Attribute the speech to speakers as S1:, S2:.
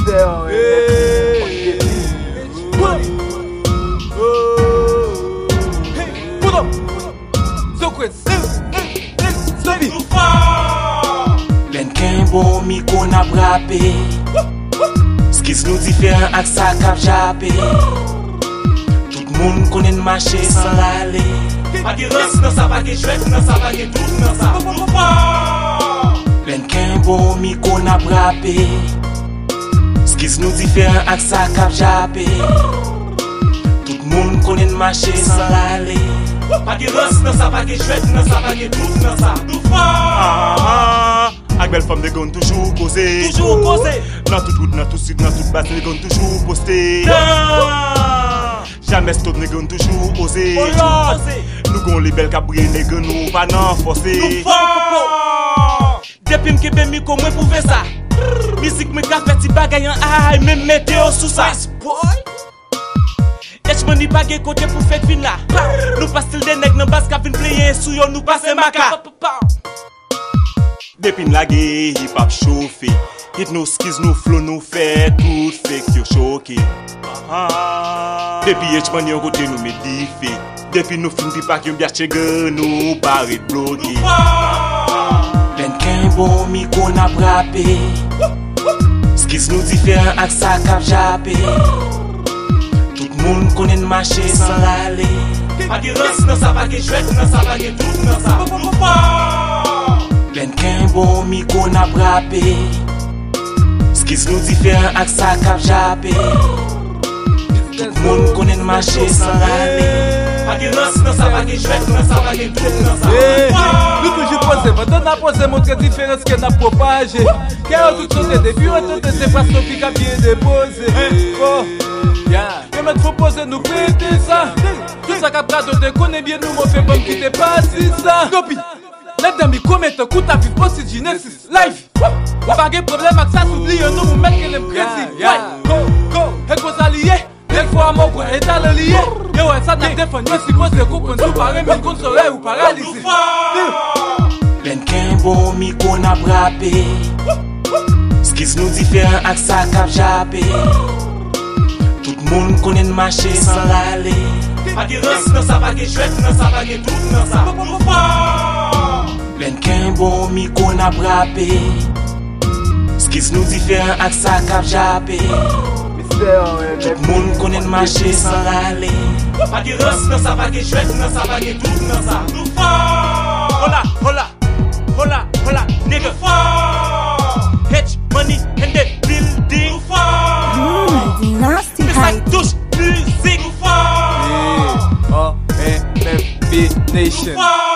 S1: Len ken bon mi kon ap rape, skis nou diferent ak sa kap jape. Tout moun konen mache san lale. Pa ge ros nan sa, pa ge chwet nan sa, pa ge tout nan sa. Len ken bon mi kon ap rape, skis nou diferent ak sa kap jape. Tout moun konen mache san lale. Pa ge ros nan sa, pa ge chwet nan sa, pa ge tout nan sa.
S2: Ak bel femme de gon toujours causé.
S1: Toujours causé.
S2: Dans tout route, dans tout sud, dans toute base, de gon toujours posté. Jamais stop, de gon toujours osé. Nous gon les belles cabri, de gon nous pas non forcé.
S1: Depuis m'kebe mi ko mwen pouve ça. Musique me ka fait ti bagay en ay, même météo sous ça. Yech money pa ge côté pour fête fin là. Nous pas style de nèg nan bas ka vin player sou yo nous passe maka.
S2: Depuis la guerre, hip hop chauffé. Hit nos skis, nos flow, nos fait tout fake, yo choqué. Depuis H-Man, yon côté nous met diffé. Depuis nous fin pi pak yon biache gen nous barre bloqué.
S1: Len ken bon mi kon ap rape, skis nou diferent ak sa kap jape. Tout moun konen mache san lale. Pa ge ros nan sa, pa ge chwet nan sa, pa ge tout nan sa. Len ken bon mi kon ap rape, skis nou diferent ak sa kap jape. Tout moun konen mache san lale. Pa ge ros nan sa, pa ge chwet nan sa, pa ge tout nan sa.
S3: Nous toujours posé, maintenant on posé montrer différence qu'on a propagé. Car tout sauté depuis on te c'est pas ce qui a bien déposé. Oh, yeah. Et maintenant faut poser nous prêter ça. Tout ça qu'a praté te connaît bien nous mon fait bon qui t'est pas si ça. Copie. Lève dans mes commentaires, coup ta vie aussi Genesis Life. On pas de problème avec ça, s'oublie nous mettre que les crédits. Go, et qu'on s'allie. Des fois mon quoi est à l'allié. Yo, ça n'a défendu, si moi c'est qu'on nous paraît, mais qu'on serait ou paralysé.
S1: Len ken bon mi kon ap rape, skis nou diferent ak sa kap jape. Tout moun konen mache san lale. Pa ge ros nan sa, pa ge chwet nan sa, pa ge tout nan sa. Len ken bon mi kon ap rape, skis nou diferent ak sa kap jape. Tout moun konen mache san lale. Pa ge ros nan sa, pa ge chwet nan sa, pa ge tout nan sa. Hola, hola, hola, hola, nigga. H money in the building.
S4: Nasty
S1: It's like douche music.
S3: O-N-F-B Nation.